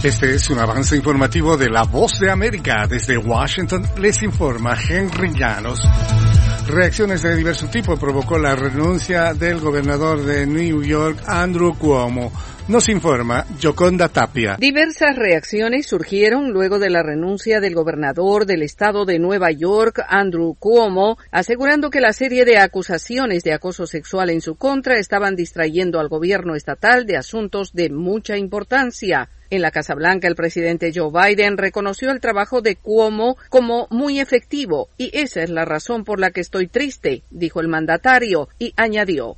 Este es un avance informativo de La Voz de América. Desde Washington les informa Henry Llanos. Reacciones de diverso tipo provocó la renuncia del gobernador de New York, Andrew Cuomo. Nos informa Yoconda Tapia. Diversas reacciones surgieron luego de la renuncia del gobernador del estado de Nueva York, Andrew Cuomo, asegurando que la serie de acusaciones de acoso sexual en su contra estaban distrayendo al gobierno estatal de asuntos de mucha importancia. En la Casa Blanca, el presidente Joe Biden reconoció el trabajo de Cuomo como muy efectivo, y esa es la razón por la que estoy triste, dijo el mandatario, y añadió: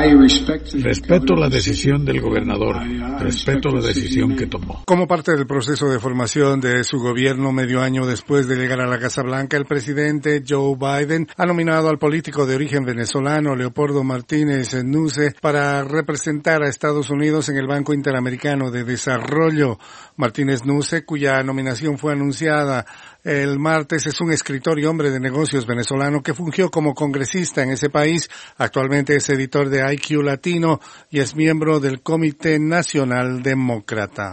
Respeto la decisión del gobernador, respeto la decisión que tomó. Como parte del proceso de formación de su gobierno medio año después de llegar a la Casa Blanca, el presidente Joe Biden ha nominado al político de origen venezolano Leopoldo Martínez Nusse para representar a Estados Unidos en el Banco Interamericano de Desarrollo. Martínez Nusse, cuya nominación fue anunciada el martes, es un escritor y hombre de negocios venezolano que fungió como congresista en ese país. Actualmente es editor de IQ Latino y es miembro del Comité Nacional Demócrata.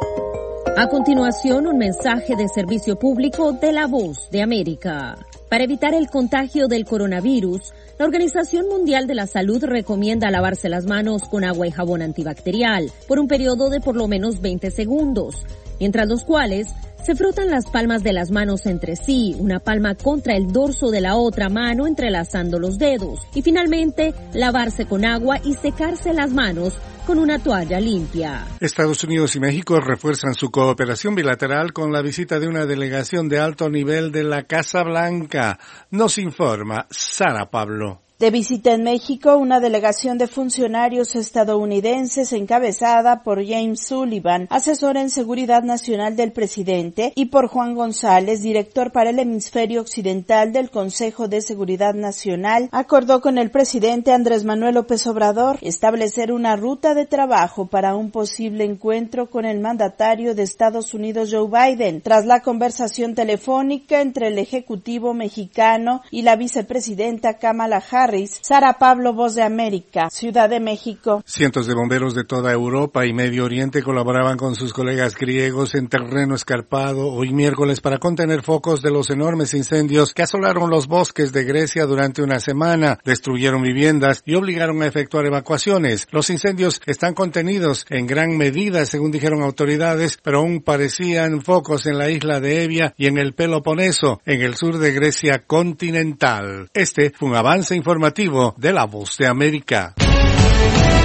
A continuación, un mensaje de servicio público de La Voz de América. Para evitar el contagio del coronavirus, la Organización Mundial de la Salud recomienda lavarse las manos con agua y jabón antibacterial por un periodo de por lo menos 20 segundos, mientras los cuales se frotan las palmas de las manos entre sí, una palma contra el dorso de la otra mano entrelazando los dedos, y finalmente lavarse con agua y secarse las manos con una toalla limpia. Estados Unidos y México refuerzan su cooperación bilateral con la visita de una delegación de alto nivel de la Casa Blanca. Nos informa Sara Pablo. De visita en México, una delegación de funcionarios estadounidenses encabezada por James Sullivan, asesor en seguridad nacional del presidente, y por Juan González, director para el hemisferio occidental del Consejo de Seguridad Nacional, acordó con el presidente Andrés Manuel López Obrador establecer una ruta de trabajo para un posible encuentro con el mandatario de Estados Unidos, Joe Biden, tras la conversación telefónica entre el ejecutivo mexicano y la vicepresidenta Kamala Harris. Sara Pablo, Voz de América, Ciudad de México. Cientos de bomberos de toda Europa y Medio Oriente colaboraban con sus colegas griegos en terreno escarpado hoy miércoles para contener focos de los enormes incendios que asolaron los bosques de Grecia durante una semana, destruyeron viviendas y obligaron a efectuar evacuaciones. Los incendios están contenidos en gran medida, según dijeron autoridades, pero aún parecían focos en la isla de Evia y en el Peloponeso, en el sur de Grecia continental. Este fue un avance informativo de La Voz de América.